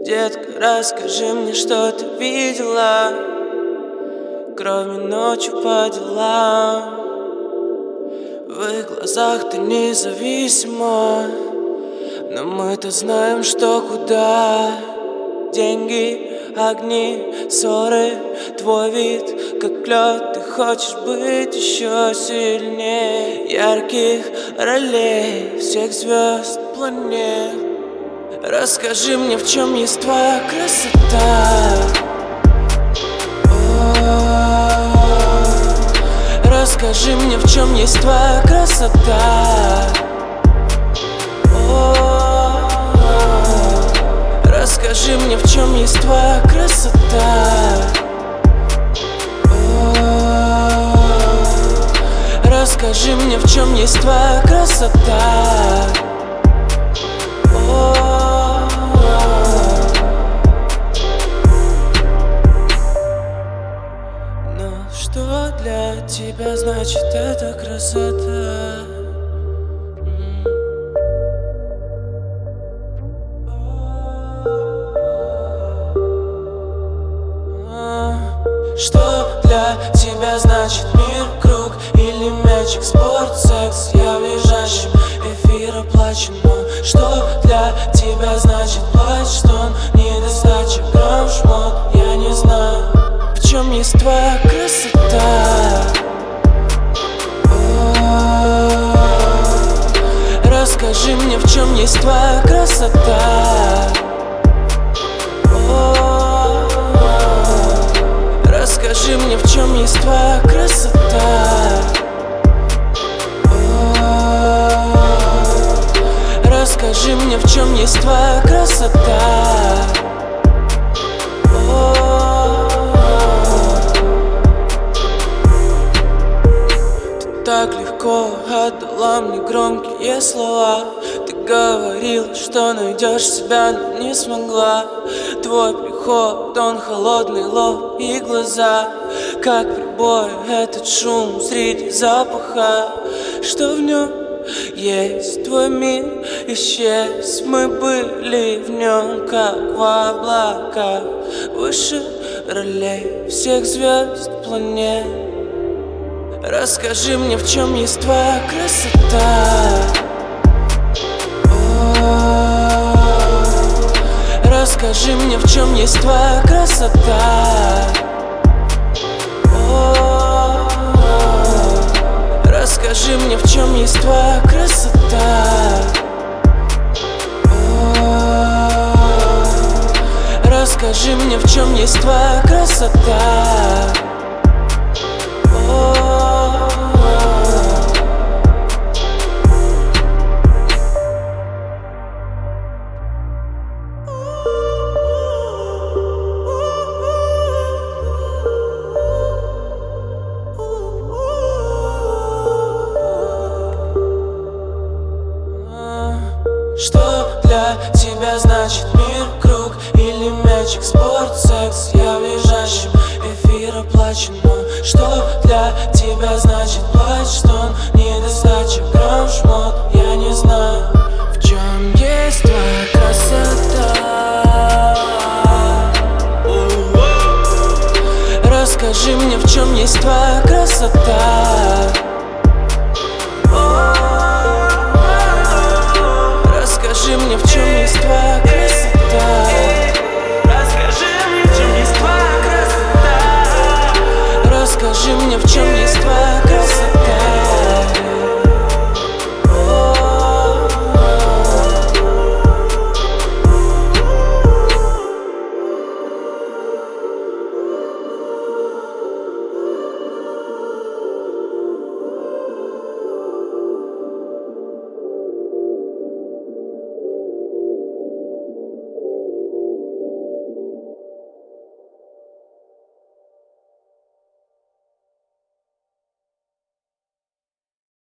Детка, расскажи мне, что ты видела, кроме ночью по делам. В их глазах ты независима, но мы-то знаем, что куда. Деньги, огни, ссоры, твой вид, как лед. Ты хочешь быть еще сильнее ярких ролей всех звезд планет. Расскажи мне, в чем есть твоя красота. Расскажи мне, в чем есть твоя красота. Расскажи мне, в чем есть твоя красота. Расскажи мне, в чем есть твоя красота. Но что для тебя значит эта красота? Что для тебя значит мир, круг или мячик, спорт, секс? Я в лежащем эфир оплачен. Но что для тебя значит плач, стон, недостача, грамм, шмот? Я не знаю, в чем есть твоя красота. Расскажи мне, в чем есть твоя красота. Расскажи мне, в чем есть твоя красота. Расскажи мне, в чем есть твоя красота. Ты так легко отдала мне громкие слова. Ты говорила, что найдешь себя, но не смогла. Твой приход, он холодный лоб и глаза, как прибой этот шум среди запаха. Что в нем есть, твой мир исчез. Мы были в нем, как в облаках, выше ролей всех звезд планет. Расскажи мне, в чем есть твоя красота. Расскажи мне, в чем есть твоя красота. Расскажи мне, в чем есть твоя красота. Расскажи мне, в чем есть твоя красота. Что для тебя значит мир, круг или мячик, спорт, секс? Я в лежащем эфир оплачен. Но что для тебя значит плач, стон, недостача, грамм, шмот? Я не знаю, в чем есть твоя красота. Расскажи мне, в чем есть твоя красота.